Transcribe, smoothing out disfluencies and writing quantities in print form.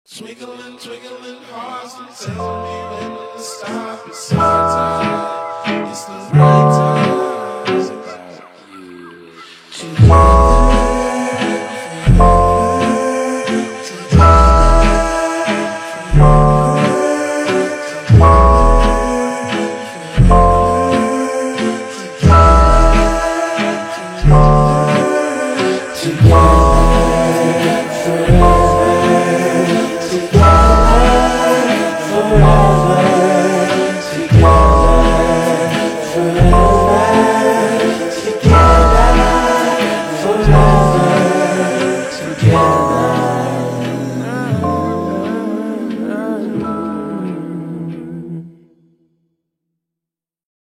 Twinkling, twinkling hearts and telling me when to stop. It's our time, it's the right time.